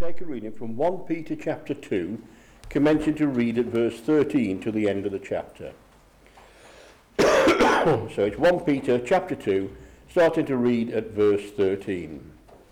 take a reading from 1 Peter chapter 2, commencing to read at verse 13 to the end of the chapter. So it's 1 Peter chapter 2, starting to read at verse 13.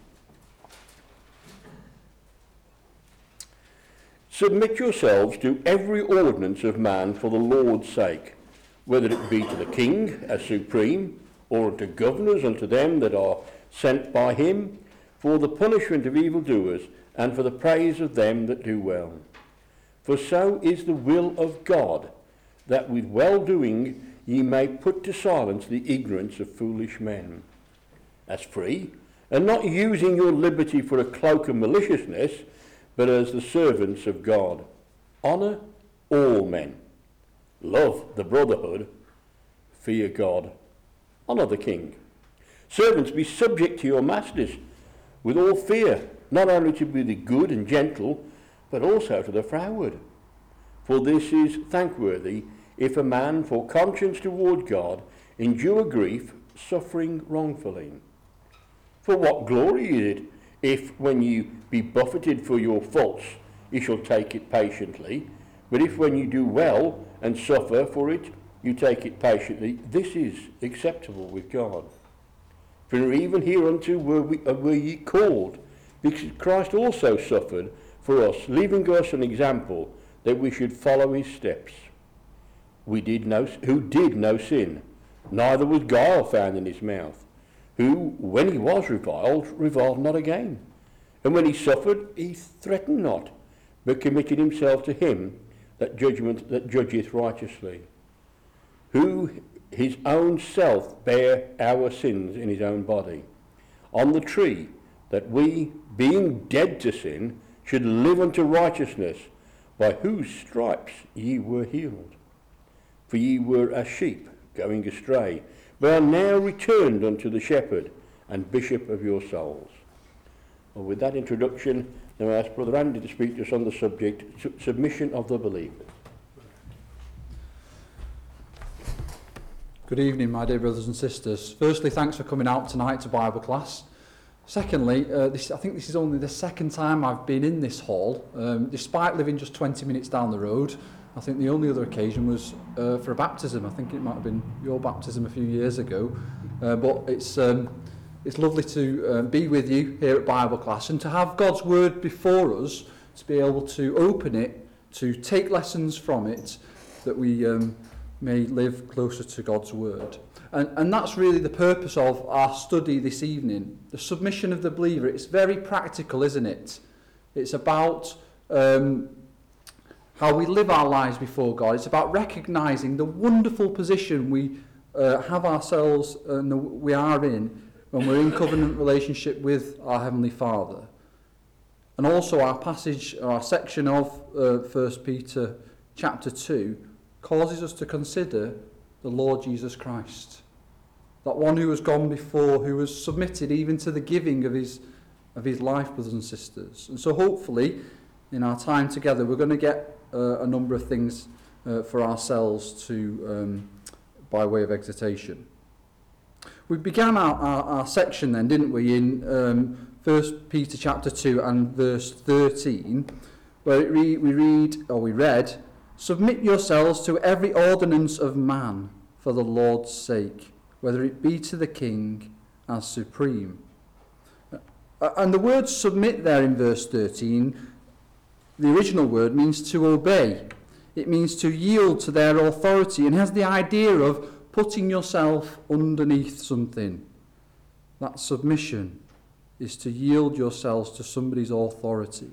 Submit yourselves to every ordinance of man for the Lord's sake, whether it be to the king as supreme, or unto governors, unto them that are sent by him, for the punishment of evildoers, and for the praise of them that do well. For so is the will of God, that with well-doing ye may put to silence the ignorance of foolish men. As free, and not using your liberty for a cloak of maliciousness, but as the servants of God. Honour all men. Love the brotherhood. Fear God. Honour the king. Servants, be subject to your masters with all fear, not only to be the good and gentle, but also to the froward. For this is thankworthy, if a man for conscience toward God endure grief, suffering wrongfully. For what glory is it, if when you be buffeted for your faults, you shall take it patiently? But if when you do well and suffer for it, you take it patiently, this is acceptable with God. For even hereunto were ye called, because Christ also suffered for us, leaving us an example that we should follow his steps. Who did no sin, neither was guile found in his mouth, who, when he was reviled not again. And when he suffered, he threatened not, but committed himself to him that judgeth righteously, who his own self bare our sins in his own body, on the tree, that we, being dead to sin, should live unto righteousness, by whose stripes ye were healed. For ye were as sheep going astray, but are now returned unto the shepherd and bishop of your souls. Well, with that introduction, now I ask Brother Andy to speak to us on the subject, submission of the believers. Good evening, my dear brothers and sisters. Firstly, thanks for coming out tonight to Bible class. Secondly, I think this is only the second time I've been in this hall, despite living just 20 minutes down the road. I think the only other occasion was for a baptism. I think it might have been your baptism a few years ago. But it's lovely to be with you here at Bible class and to have God's Word before us, to be able to open it, to take lessons from it, that we may live closer to God's Word. And that's really the purpose of our study this evening. The submission of the believer, it's very practical, isn't it? It's about how we live our lives before God. It's about recognising the wonderful position we have ourselves and we are in when we're in covenant relationship with our Heavenly Father. And also our passage, or our section of 1 Peter chapter 2 causes us to consider the Lord Jesus Christ. That one who has gone before, who has submitted even to the giving of his life, brothers and sisters. And so hopefully, in our time together, we're going to get a number of things for ourselves to by way of exhortation. We began our section then, didn't we, in 1 Peter chapter 2 and verse 13, where we read, "Submit yourselves to every ordinance of man for the Lord's sake, whether it be to the king as supreme." And the word submit there in verse 13, the original word means to obey. It means to yield to their authority and has the idea of putting yourself underneath something. That submission is to yield yourselves to somebody's authority.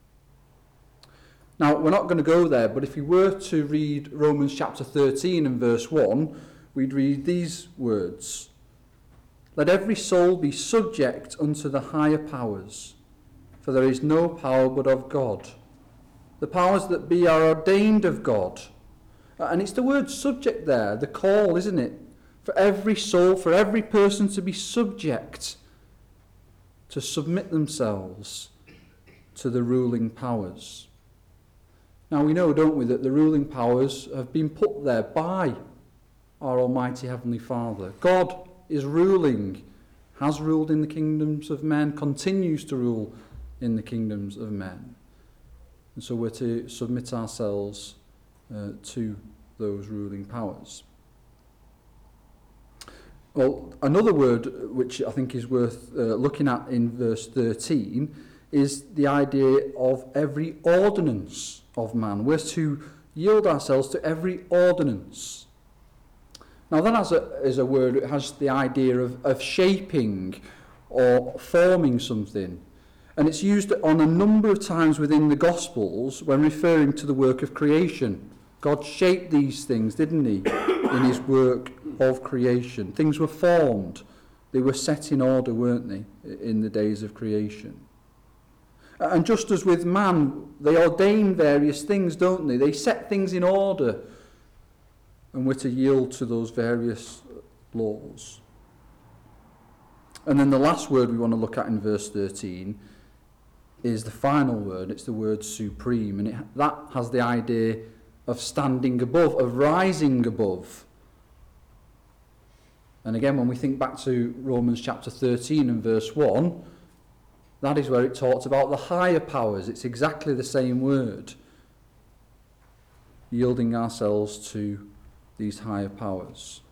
Now, we're not going to go there, but if we were to read Romans chapter 13 and verse 1, we'd read these words: "Let every soul be subject unto the higher powers, for there is no power but of God. The powers that be are ordained of God." And it's the word subject there, the call, isn't it? For every soul, for every person to be subject, to submit themselves to the ruling powers. Now we know, don't we, that the ruling powers have been put there by our Almighty Heavenly Father. God is ruling, has ruled in the kingdoms of men, continues to rule in the kingdoms of men. And so we're to submit ourselves to those ruling powers. Well, another word which I think is worth looking at in verse 13 is the idea of every ordinance of man. We're to yield ourselves to every ordinance. Now that is a word that has the idea of shaping or forming something. And it's used on a number of times within the Gospels when referring to the work of creation. God shaped these things, didn't he, in his work of creation. Things were formed. They were set in order, weren't they, in the days of creation. And just as with man, they ordain various things, don't they? They set things in order. And we're to yield to those various laws. And then the last word we want to look at in verse 13 is the final word. It's the word supreme. And that has the idea of standing above, of rising above. And again, when we think back to Romans chapter 13 and verse 1, that is where it talks about the higher powers. It's exactly the same word. Yielding ourselves to these higher powers.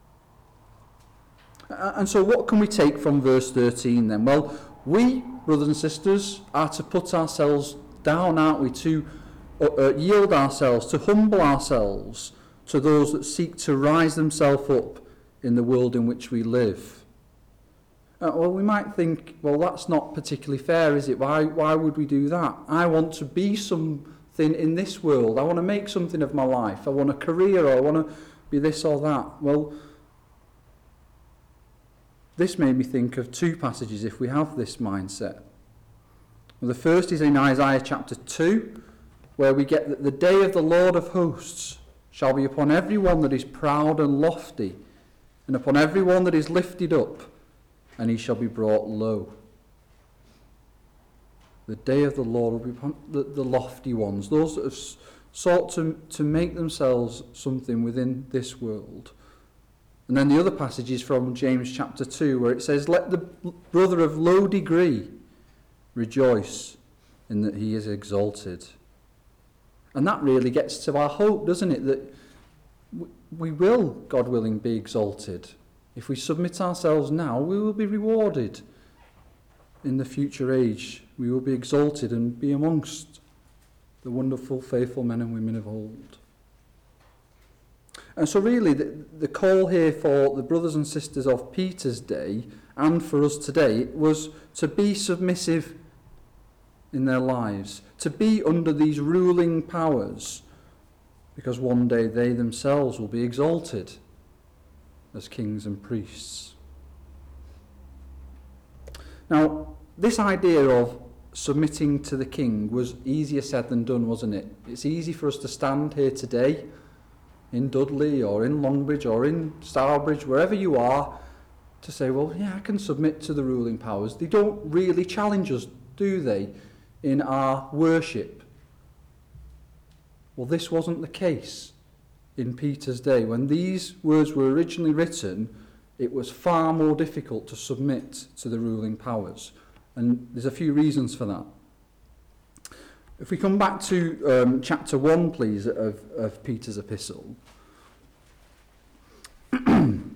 And so what can we take from verse 13 then? Well, we, brothers and sisters, are to put ourselves down, aren't we? To yield ourselves, to humble ourselves to those that seek to rise themselves up in the world in which we live. Well, we might think, well, that's not particularly fair, is it? Why would we do that? I want to be something in this world. I want to make something of my life. I want a career, or I want to be this or that. Well, this made me think of two passages if we have this mindset. Well, the first is in Isaiah chapter 2, where we get that the day of the Lord of hosts shall be upon every one that is proud and lofty, and upon every one that is lifted up, and he shall be brought low. The day of the Lord will be upon the lofty ones, those that have sought to make themselves something within this world. And then the other passage is from James chapter 2, where it says, let the brother of low degree rejoice in that he is exalted. And that really gets to our hope, doesn't it? That we will, God willing, be exalted. If we submit ourselves now, we will be rewarded in the future age. We will be exalted and be amongst the wonderful, faithful men and women of old. And so really, the call here for the brothers and sisters of Peter's day and for us today was to be submissive in their lives, to be under these ruling powers, because one day they themselves will be exalted as kings and priests. Now, this idea of submitting to the king was easier said than done, wasn't it? It's easy for us to stand here today in Dudley or in Longbridge or in Stourbridge, wherever you are, to say, well, yeah, I can submit to the ruling powers. They don't really challenge us, do they, in our worship? Well, this wasn't the case in Peter's day. When these words were originally written, it was far more difficult to submit to the ruling powers. And there's a few reasons for that. If we come back to chapter 1, please, of Peter's epistle. And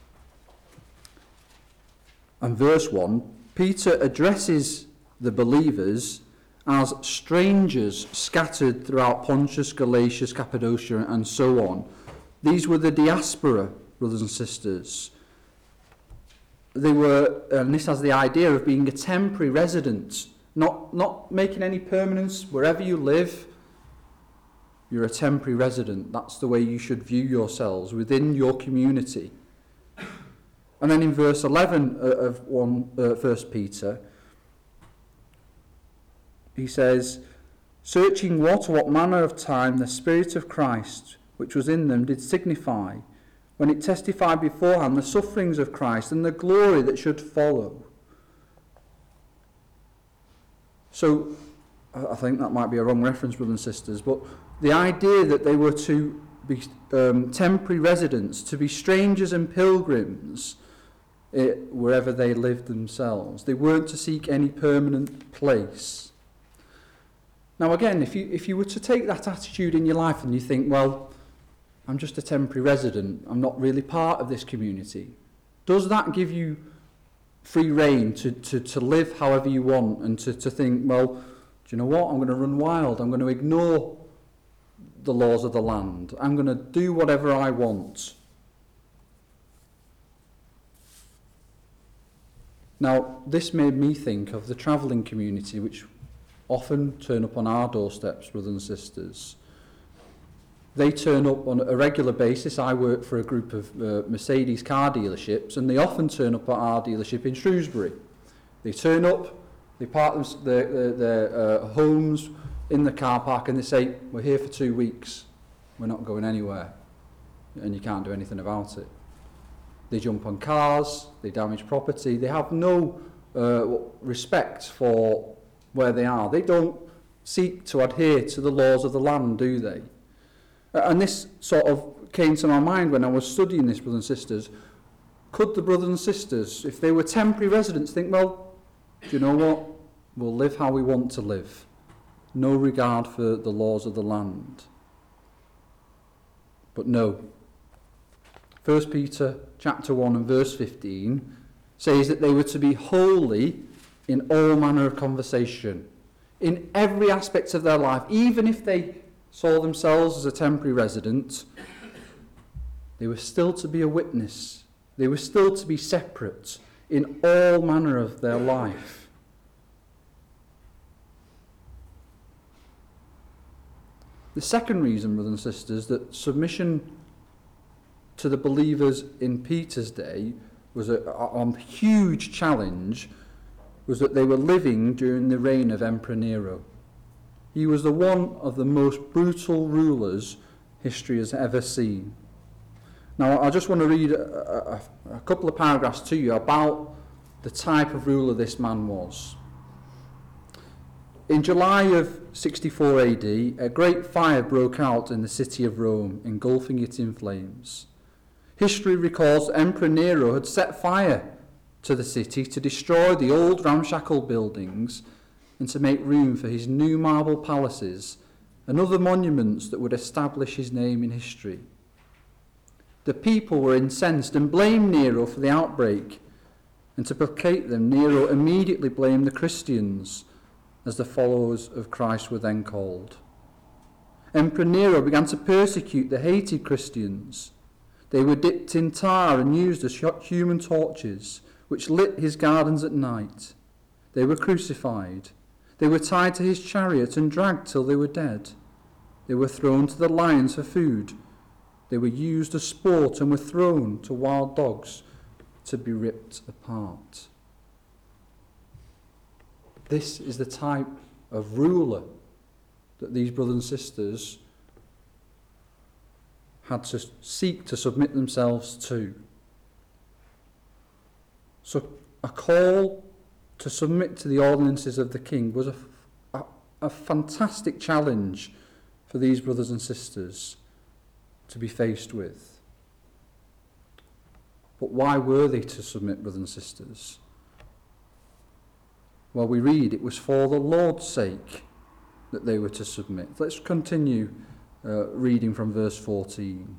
verse 1, Peter addresses the believers as strangers scattered throughout Pontus, Galatia, Cappadocia, and so on. These were the diaspora, brothers and sisters. They were, and this has the idea of being a temporary resident, not making any permanence wherever you live. You're a temporary resident. That's the way you should view yourselves within your community. And then in verse 11 of 1 Peter, he says, searching what manner of time the Spirit of Christ, which was in them, did signify, when it testified beforehand the sufferings of Christ and the glory that should follow. So, I think that might be a wrong reference, brothers and sisters, but the idea that they were to be temporary residents, to be strangers and pilgrims, wherever they lived themselves. They weren't to seek any permanent place. Now again, if you were to take that attitude in your life and you think, well, I'm just a temporary resident, I'm not really part of this community, does that give you free rein to live however you want and to think, well, do you know what, I'm going to run wild, I'm going to ignore the laws of the land, I'm going to do whatever I want? Now, this made me think of the travelling community, which often turn up on our doorsteps, brothers and sisters. They turn up on a regular basis. I work for a group of Mercedes car dealerships, and they often turn up at our dealership in Shrewsbury. They turn up, they park their homes in the car park, and they say, we're here for 2 weeks, we're not going anywhere, and you can't do anything about it. They jump on cars, they damage property, they have no respect for where they are. They don't seek to adhere to the laws of the land, do they? And this sort of came to my mind when I was studying this, brothers and sisters. Could the brothers and sisters, if they were temporary residents, think, well, do you know what? We'll live how we want to live. No regard for the laws of the land. But no. 1 Peter chapter 1 and verse 15 says that they were to be holy in all manner of conversation, in every aspect of their life. Even if they saw themselves as a temporary resident, they were still to be a witness. They were still to be separate in all manner of their life. The second reason, brothers and sisters, that submission to the believers in Peter's day was a huge challenge, was that they were living during the reign of Emperor Nero. He was the one of the most brutal rulers history has ever seen. Now, I just want to read a couple of paragraphs to you about the type of ruler this man was. In July of 64 AD, a great fire broke out in the city of Rome, engulfing it in flames. History records that Emperor Nero had set fire to the city to destroy the old ramshackle buildings and to make room for his new marble palaces and other monuments that would establish his name in history. The people were incensed and blamed Nero for the outbreak, and to placate them, Nero immediately blamed the Christians, as the followers of Christ were then called. Emperor Nero began to persecute the hated Christians. They were dipped in tar and used as human torches, which lit his gardens at night. They were crucified. They were tied to his chariot and dragged till they were dead. They were thrown to the lions for food. They were used as sport and were thrown to wild dogs to be ripped apart. This is the type of ruler that these brothers and sisters had to seek to submit themselves to. So a call to submit to the ordinances of the king was a fantastic challenge for these brothers and sisters to be faced with. But why were they to submit, brothers and sisters? Well, we read it was for the Lord's sake that they were to submit. Let's continue reading from verse 14.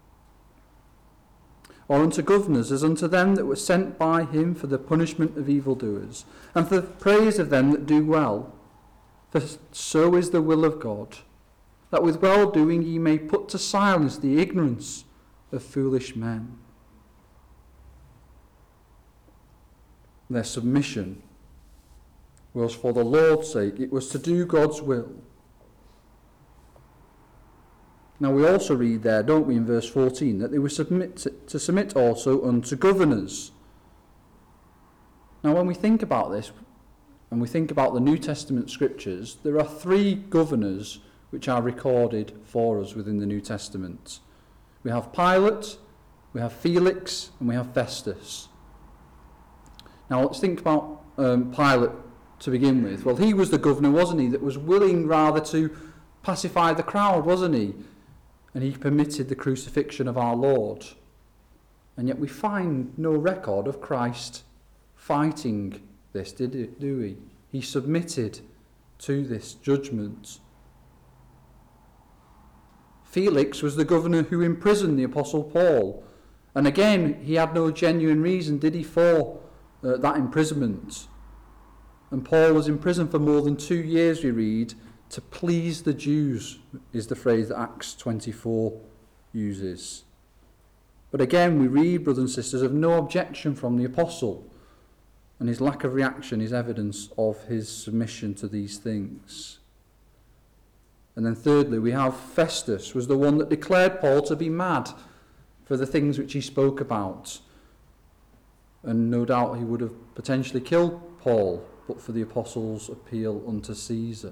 Or unto governors, as unto them that were sent by him for the punishment of evildoers, and for the praise of them that do well. For so is the will of God, that with well-doing ye may put to silence the ignorance of foolish men. Their submission was for the Lord's sake. It was to do God's will. Now we also read there, don't we, in verse 14, that they were to submit also unto governors. Now when we think about this, and we think about the New Testament scriptures, there are 3 governors which are recorded for us within the New Testament. We have Pilate, we have Felix, and we have Festus. Now let's think about Pilate to begin with. Well, he was the governor, wasn't he, that was willing rather to pacify the crowd, wasn't he? And he permitted the crucifixion of our Lord. And yet we find no record of Christ fighting this, do we? He submitted to this judgment. Felix was the governor who imprisoned the Apostle Paul. And again, he had no genuine reason, did he, for that imprisonment. And Paul was in prison for more than 2 years, we read, to please the Jews, is the phrase that Acts 24 uses. But again, we read, brothers and sisters, of no objection from the apostle, and his lack of reaction is evidence of his submission to these things. And then thirdly, we have Festus was the one that declared Paul to be mad for the things which he spoke about. And no doubt he would have potentially killed Paul, but for the apostles' appeal unto Caesar.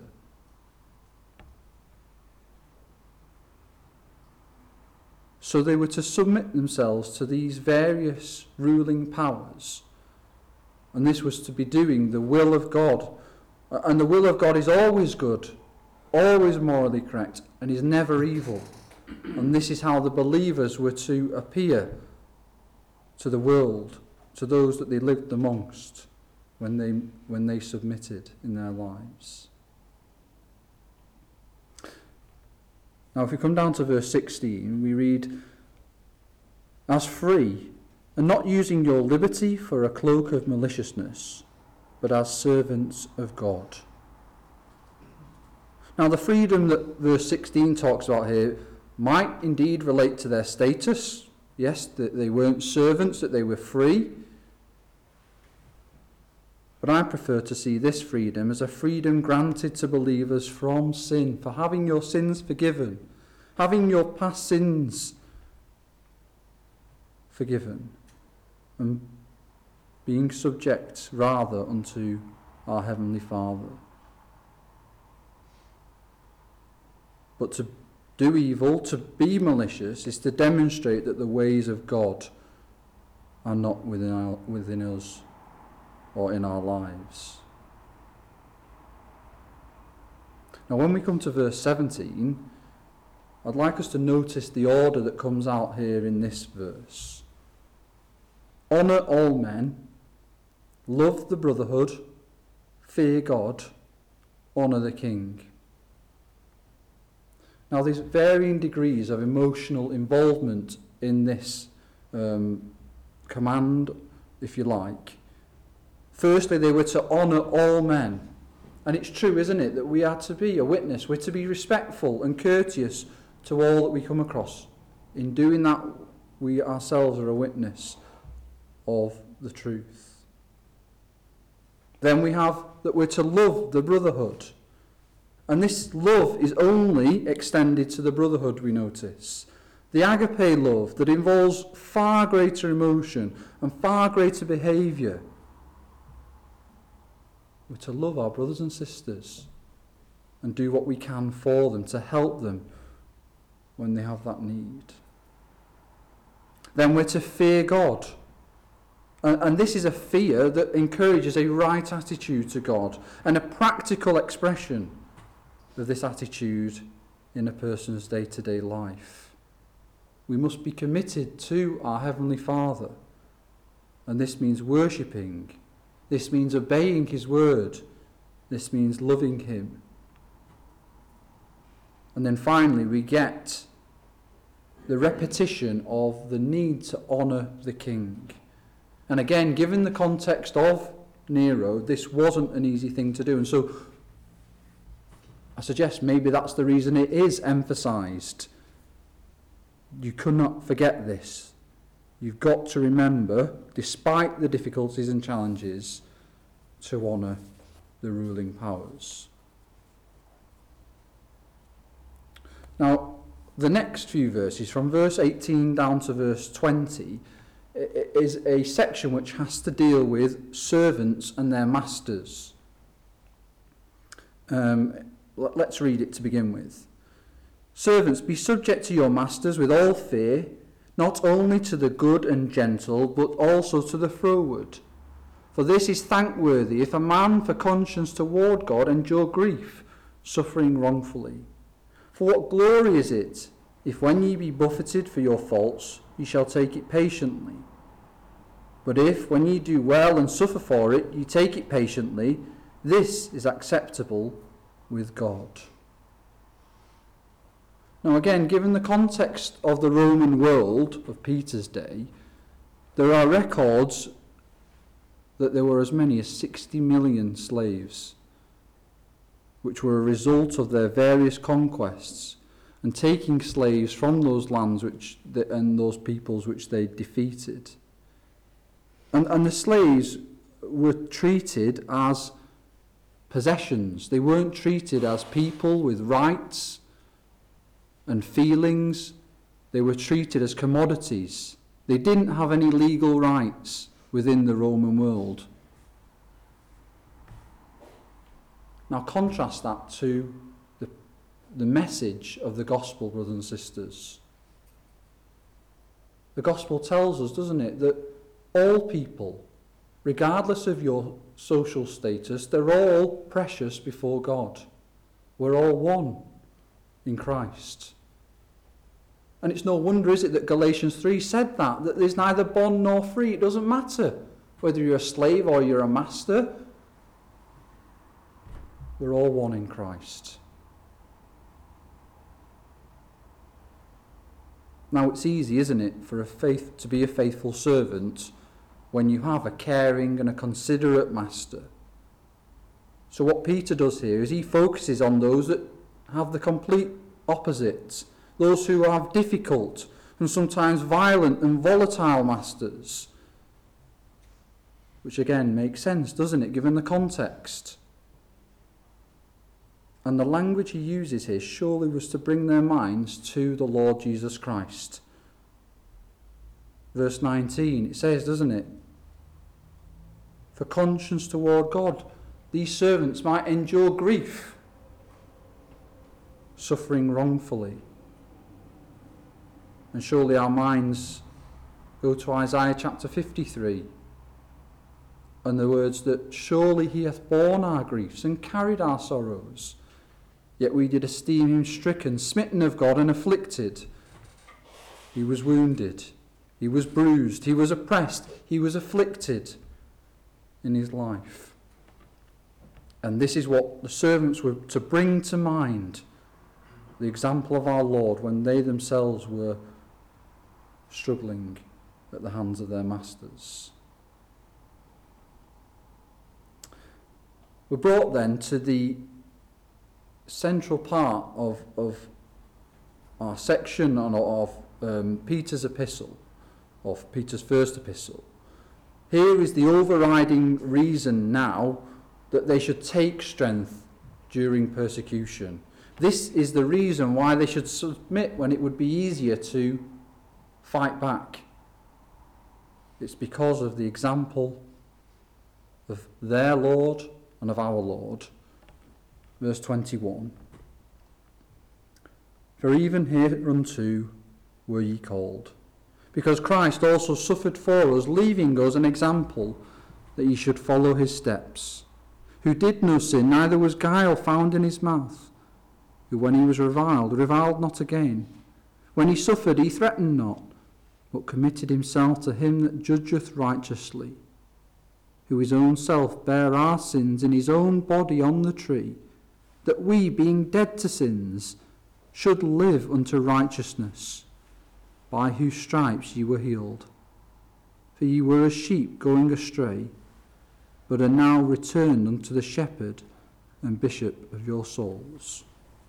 So they were to submit themselves to these various ruling powers. And this was to be doing the will of God. And the will of God is always good, always morally correct, and is never evil. And this is how the believers were to appear to the world, to those that they lived amongst, when they submitted in their lives. Now, if we come down to verse 16, we read, "As free, and not using your liberty for a cloak of maliciousness, but as servants of God." Now, the freedom that verse 16 talks about here might indeed relate to their status. Yes, that they weren't servants, that they were free. But I prefer to see this freedom as a freedom granted to believers from sin, for having your sins forgiven, having your past sins forgiven, and being subject rather unto our Heavenly Father. But to do evil, to be malicious, is to demonstrate that the ways of God are not within us or in our lives. Now, when we come to verse 17, I'd like us to notice the order that comes out here in this verse. Honour all men, love the brotherhood, fear God, honour the king. Now, there's varying degrees of emotional involvement in this command, if you like. Firstly, they were to honour all men. And it's true, isn't it, that we are to be a witness. We're to be respectful and courteous to all that we come across. In doing that, we ourselves are a witness of the truth. Then we have that we're to love the brotherhood. And this love is only extended to the brotherhood, we notice. The agape love that involves far greater emotion and far greater behaviour. We're to love our brothers and sisters and do what we can for them, to help them when they have that need. Then we're to fear God. And this is a fear that encourages a right attitude to God and a practical expression of this attitude in a person's day-to-day life. We must be committed to our Heavenly Father, and this means worshipping. This means obeying his word. This means loving him. And then finally we get the repetition of the need to honour the king. And again, given the context of Nero, this wasn't an easy thing to do. And so I suggest maybe that's the reason it is emphasised. You could not forget this. You've got to remember, despite the difficulties and challenges, to honour the ruling powers. Now, the next few verses, from verse 18 down to verse 20, is a section which has to deal with servants and their masters. Let's read it to begin with. "Servants, be subject to your masters with all fear, not only to the good and gentle, but also to the froward. For this is thankworthy, if a man for conscience toward God endure grief, suffering wrongfully. For what glory is it, if when ye be buffeted for your faults, ye shall take it patiently. But if, when ye do well and suffer for it, ye take it patiently, this is acceptable with God. Now again, given the context of the Roman world of Peter's day, there are records that there were as many as 60 million slaves, which were a result of their various conquests and taking slaves from those lands and those peoples which they defeated. And the slaves were treated as possessions. They weren't treated as people with rights and feelings. They were treated as commodities. They didn't have any legal rights within the Roman world. Now contrast that to the message of the gospel, brothers and sisters. The gospel tells us, doesn't it, that all people, regardless of your social status, they're all precious before God. We're all one in Christ. And it's no wonder, is it, that Galatians 3 said that there's neither bond nor free. It doesn't matter whether you're a slave or you're a master. We're all one in Christ. Now it's easy, isn't it, to be a faithful servant when you have a caring and a considerate master. So what Peter does here is he focuses on those that have the complete opposite, those who have difficult and sometimes violent and volatile masters, which again makes sense, doesn't it, given the context. And the language he uses here surely was to bring their minds to the Lord Jesus Christ. Verse 19, it says, doesn't it? For conscience toward God, these servants might endure grief, suffering wrongfully. And surely our minds go to Isaiah chapter 53 and the words that surely he hath borne our griefs and carried our sorrows. Yet we did esteem him stricken, smitten of God, and afflicted. He was wounded, he was bruised, he was oppressed, he was afflicted in his life. And this is what the servants were to bring to mind, the example of our Lord when they themselves were struggling at the hands of their masters. We're brought then to the central part of our section of Peter's epistle, of Peter's first epistle. Here is the overriding reason now that they should take strength during persecution. This is the reason why they should submit when it would be easier to fight back. It's because of the example of their Lord and of our Lord. Verse 21. For even hereunto were ye called, because Christ also suffered for us, leaving us an example that ye should follow his steps, who did no sin, neither was guile found in his mouth, who when he was reviled not again. When he suffered, he threatened not, but committed himself to him that judgeth righteously, who his own self bare our sins in his own body on the tree, that we, being dead to sins, should live unto righteousness, by whose stripes ye were healed. For ye were as sheep going astray, but are now returned unto the shepherd and bishop of your souls.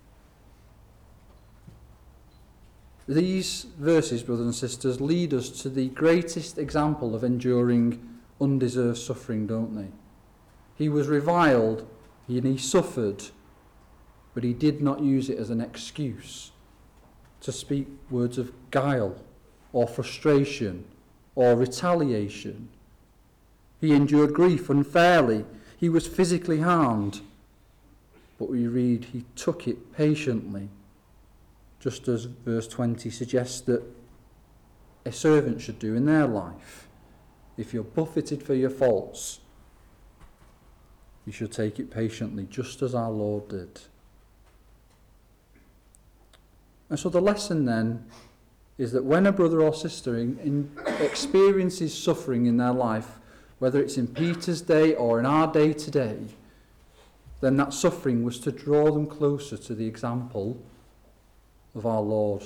These verses, brothers and sisters, lead us to the greatest example of enduring undeserved suffering, don't they? He was reviled and he suffered, but he did not use it as an excuse to speak words of guile or frustration or retaliation. He endured grief unfairly. He was physically harmed, but we read he took it patiently, just as verse 20 suggests that a servant should do in their life. If you're buffeted for your faults, you should take it patiently, just as our Lord did. And so the lesson then is that when a brother or sister experiences suffering in their life, whether it's in Peter's day or in our day today, then that suffering was to draw them closer to the example of our Lord.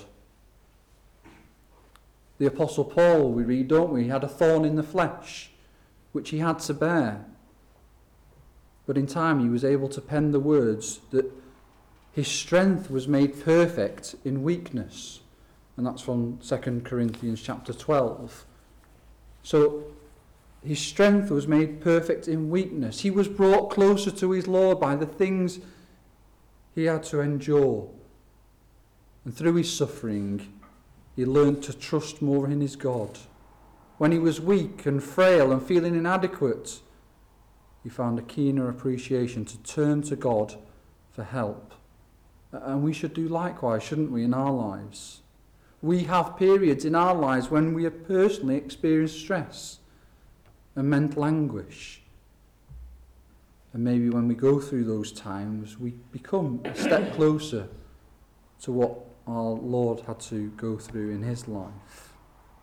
The Apostle Paul, we read, don't we? He had a thorn in the flesh, which he had to bear. But in time he was able to pen the words that his strength was made perfect in weakness. And that's from 2 Corinthians chapter 12. So his strength was made perfect in weakness. He was brought closer to his Lord by the things he had to endure. And through his suffering, he learned to trust more in his God. When he was weak and frail and feeling inadequate, he found a keener appreciation to turn to God for help. And we should do likewise, shouldn't we, in our lives? We have periods in our lives when we have personally experienced stress and mental anguish. And maybe when we go through those times, we become a step closer to what our Lord had to go through in his life.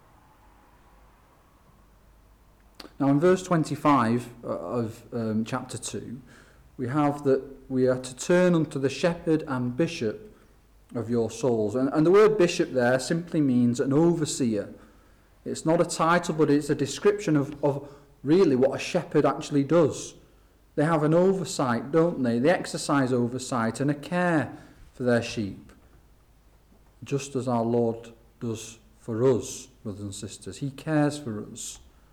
Now in verse 25 of chapter 2, we have that we are to turn unto the shepherd and bishop of your souls. And the word bishop there simply means an overseer. It's not a title, but it's a description of really what a shepherd actually does. They have an oversight, don't they? They exercise oversight and a care for their sheep, just as our Lord does for us, brothers and sisters. He cares for us.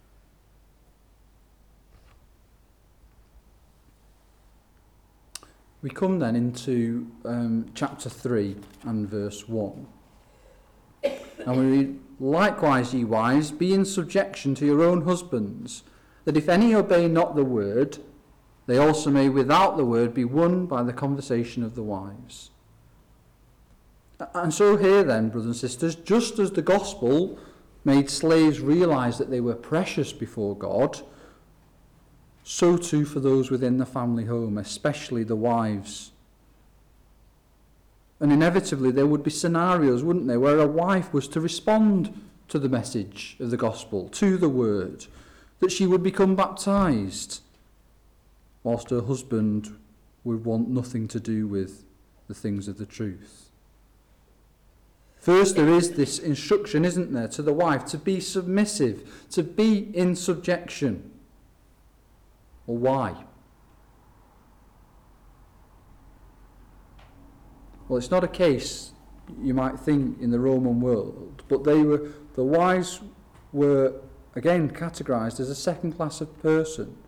We come then into chapter 3 and verse 1. And we read, likewise, ye wives, be in subjection to your own husbands, that if any obey not the word, they also may without the word be won by the conversation of the wives. And so here then, brothers and sisters, just as the gospel made slaves realise that they were precious before God, so too for those within the family home, especially the wives. And inevitably there would be scenarios, wouldn't there, where a wife was to respond to the message of the gospel, to the word, that she would become baptised, whilst her husband would want nothing to do with the things of the truth. First, there is this instruction, isn't there, to the wife to be submissive, to be in subjection. Well, why? Well, it's not a case, you might think, in the Roman world, but the wives were, again, categorised as a second class of person.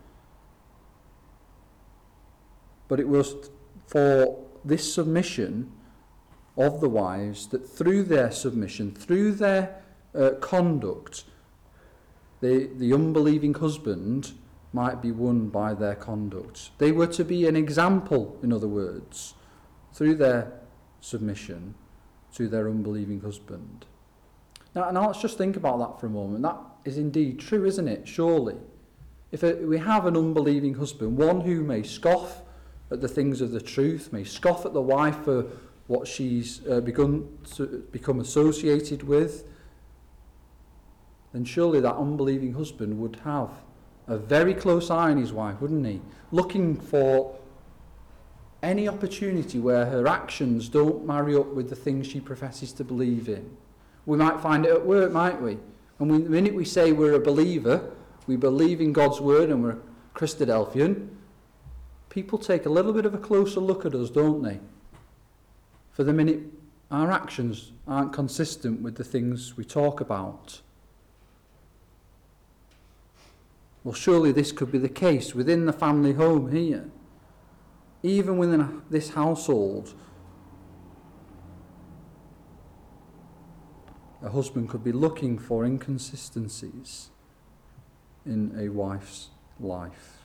But it was for this submission of the wives that through their submission, through their conduct, the unbelieving husband might be won by their conduct. They were to be an example, in other words, through their submission to their unbelieving husband. Now let's just think about that for a moment. That is indeed true, isn't it? Surely. If we have an unbelieving husband, one who may scoff at the things of the truth, may scoff at the wife for what she's begun to become associated with, then surely that unbelieving husband would have a very close eye on his wife, wouldn't he? Looking for any opportunity where her actions don't marry up with the things she professes to believe in. We might find it at work, might we? And the minute we say we're a believer, we believe in God's word and we're Christadelphian, people take a little bit of a closer look at us, don't they? For the minute our actions aren't consistent with the things we talk about. Well, surely this could be the case within the family home here. Even within this household, a husband could be looking for inconsistencies in a wife's life.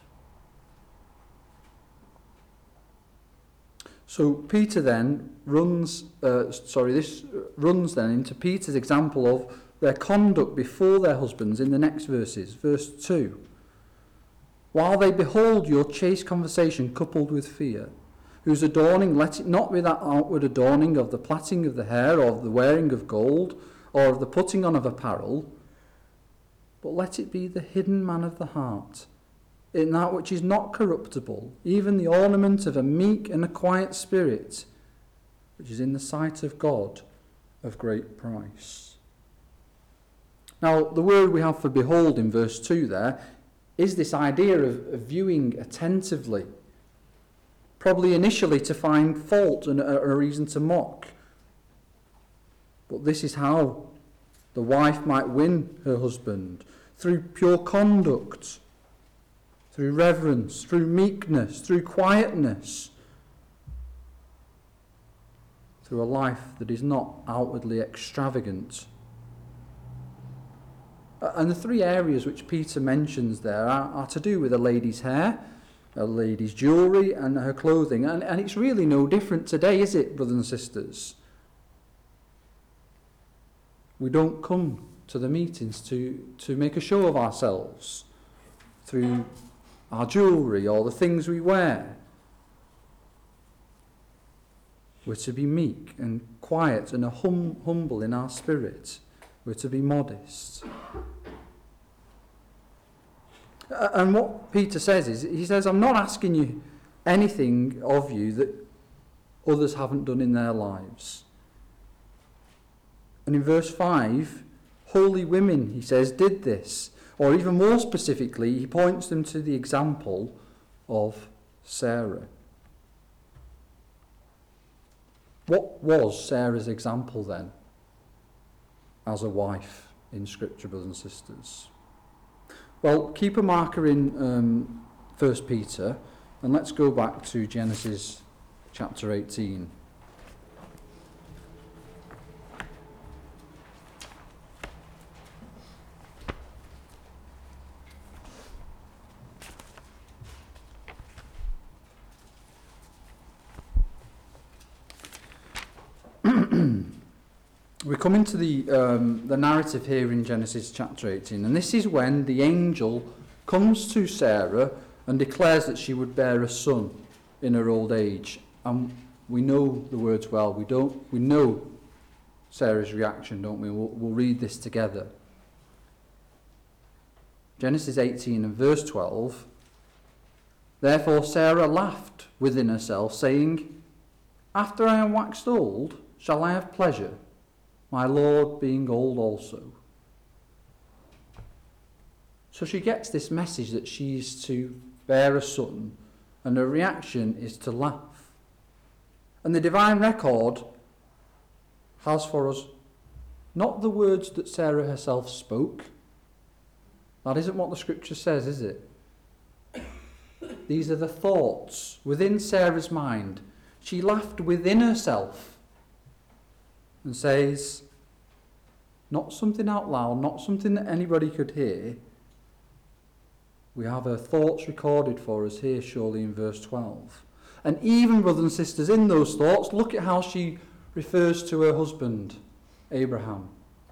So Peter then runs then into Peter's example of their conduct before their husbands in the next verses. Verse 2. While they behold your chaste conversation coupled with fear, whose adorning, let it not be that outward adorning of the plaiting of the hair or of the wearing of gold, or of the putting on of apparel, but let it be the hidden man of the heart, in that which is not corruptible, even the ornament of a meek and a quiet spirit, which is in the sight of God of great price. Now, the word we have for behold in verse 2 there is this idea of viewing attentively, probably initially to find fault and a reason to mock. But this is how the wife might win her husband, through pure conduct, through reverence, through meekness, through quietness, through a life that is not outwardly extravagant. And the three areas which Peter mentions there are to do with a lady's hair, a lady's jewellery, and her clothing. And it's really no different today, is it, brothers and sisters? We don't come to the meetings to make a show of ourselves through our jewellery or the things we wear. We're to be meek and quiet and humble in our spirit. We're to be modest. And what Peter says is, he says, I'm not asking you anything of you that others haven't done in their lives. And in verse 5, holy women, he says, did this. Or even more specifically, he points them to the example of Sarah. What was Sarah's example then as a wife in Scripture, brothers and sisters? Well, keep a marker in 1 Peter, and let's go back to Genesis chapter 18. We come into the narrative here in Genesis chapter 18, and this is when the angel comes to Sarah and declares that she would bear a son in her old age. And we know the words well. We know Sarah's reaction, don't we? We'll read this together. Genesis 18 and verse 12. Therefore Sarah laughed within herself, saying, after I am waxed old, shall I have pleasure, my Lord being old also? So she gets this message that she's to bear a son, and her reaction is to laugh. And the divine record has for us not the words that Sarah herself spoke. That isn't what the scripture says, is it? These are the thoughts within Sarah's mind. She laughed within herself and says, not something out loud, not something that anybody could hear. We have her thoughts recorded for us here, surely, in verse 12. And even, brothers and sisters, in those thoughts, look at how she refers to her husband, Abraham.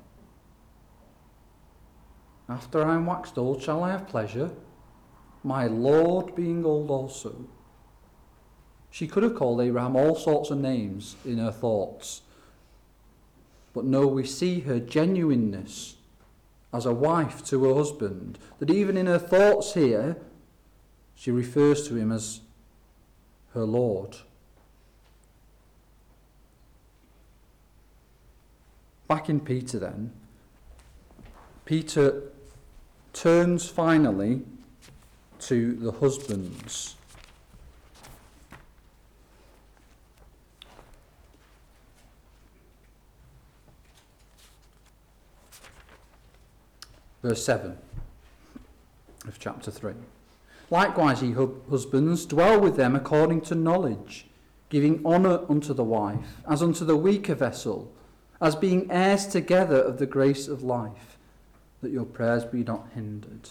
After I am waxed old, shall I have pleasure, my Lord being old also? She could have called Abraham all sorts of names in her thoughts. But no, we see her genuineness as a wife to her husband, that even in her thoughts here, she refers to him as her Lord. Back in Peter then, Peter turns finally to the husbands. Verse 7 of chapter 3. Likewise, ye husbands, dwell with them according to knowledge, giving honour unto the wife, as unto the weaker vessel, as being heirs together of the grace of life, that your prayers be not hindered.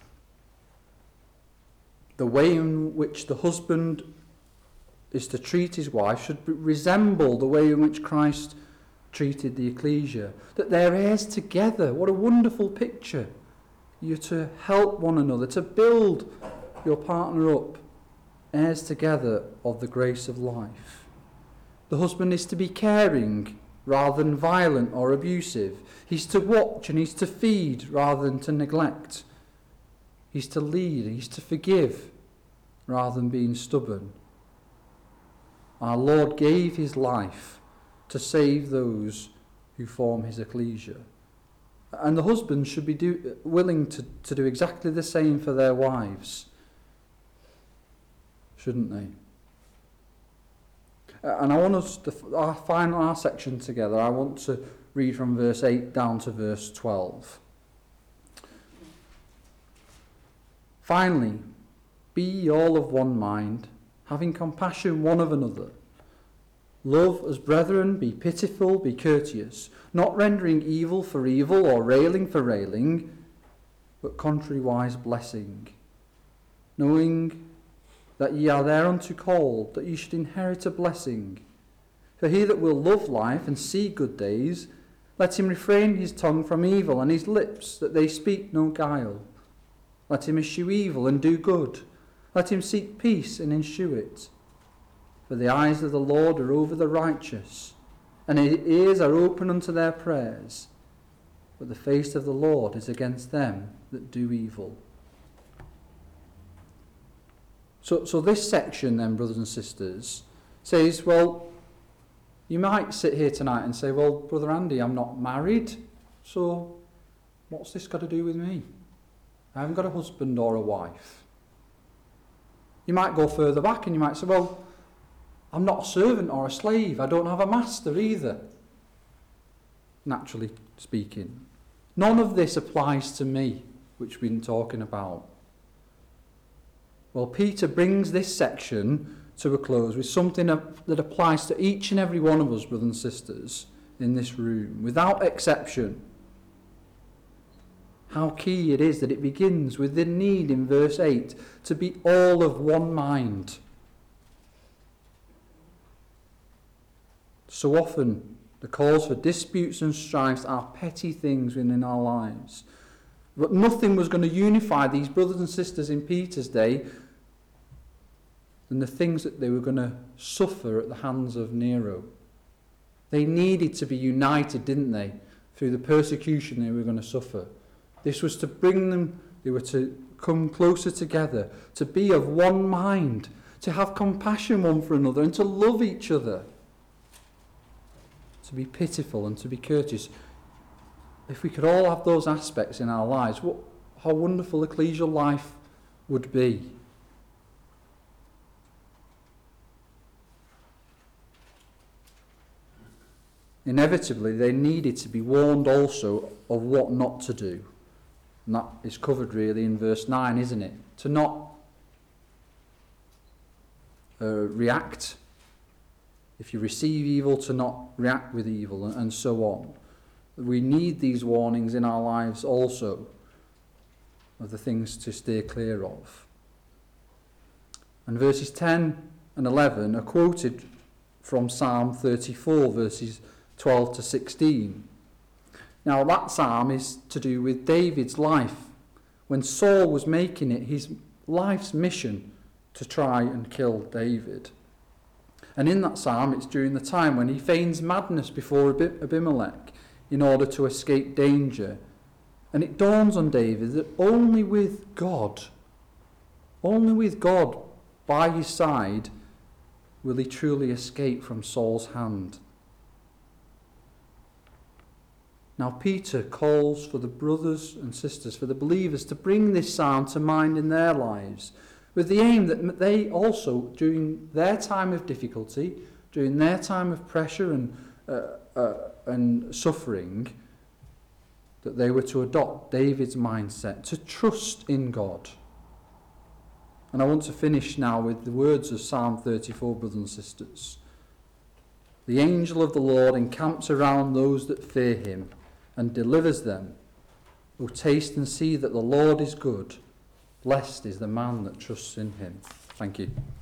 The way in which the husband is to treat his wife should resemble the way in which Christ treated the ecclesia, that they're heirs together. What a wonderful picture. You're to help one another, to build your partner up, heirs together of the grace of life. The husband is to be caring rather than violent or abusive. He's to watch and he's to feed rather than to neglect. He's to lead, he's to forgive rather than being stubborn. Our Lord gave his life to save those who form his ecclesia. And the husbands should be willing to do exactly the same for their wives, shouldn't they? And I want us to final our section together. I want to read from verse 8 down to verse 12. Finally, be ye all of one mind, having compassion one of another. Love as brethren, be pitiful, be courteous, not rendering evil for evil or railing for railing, but contrariwise blessing, knowing that ye are thereunto called, that ye should inherit a blessing. For he that will love life and see good days, let him refrain his tongue from evil, and his lips, that they speak no guile. Let him eschew evil and do good. Let him seek peace and ensue it. For the eyes of the Lord are over the righteous, and his ears are open unto their prayers. But the face of the Lord is against them that do evil. So this section then, brothers and sisters, says, well, you might sit here tonight and say, well, Brother Andy, I'm not married, so what's this got to do with me? I haven't got a husband or a wife. You might go further back and you might say, well, I'm not a servant or a slave. I don't have a master either, naturally speaking. None of this applies to me, which we've been talking about. Well, Peter brings this section to a close with something that applies to each and every one of us, brothers and sisters, in this room, without exception. How key it is that it begins with the need in verse 8 to be all of one mind. So often, the calls for disputes and strifes are petty things within our lives. But nothing was going to unify these brothers and sisters in Peter's day than the things that they were going to suffer at the hands of Nero. They needed to be united, didn't they, through the persecution they were going to suffer. This was to bring them, they were to come closer together, to be of one mind, to have compassion one for another, and to love each other, to be pitiful and to be courteous. If we could all have those aspects in our lives, how wonderful ecclesial life would be. Inevitably, they needed to be warned also of what not to do. And that is covered really in verse 9, isn't it? To not react. If you receive evil, to not react with evil, and so on. We need these warnings in our lives also of the things to steer clear of. And verses 10 and 11 are quoted from Psalm 34, verses 12 to 16. Now that psalm is to do with David's life, when Saul was making it his life's mission to try and kill David. And in that psalm, it's during the time when he feigns madness before Abimelech in order to escape danger. And it dawns on David that only with God by his side, will he truly escape from Saul's hand. Now Peter calls for the brothers and sisters, for the believers, to bring this psalm to mind in their lives, with the aim that they also, during their time of difficulty, during their time of pressure and suffering, that they were to adopt David's mindset, to trust in God. And I want to finish now with the words of Psalm 34, brothers and sisters. The angel of the Lord encamps around those that fear him and delivers them. O taste and see that the Lord is good. Blessed is the man that trusts in him. Thank you.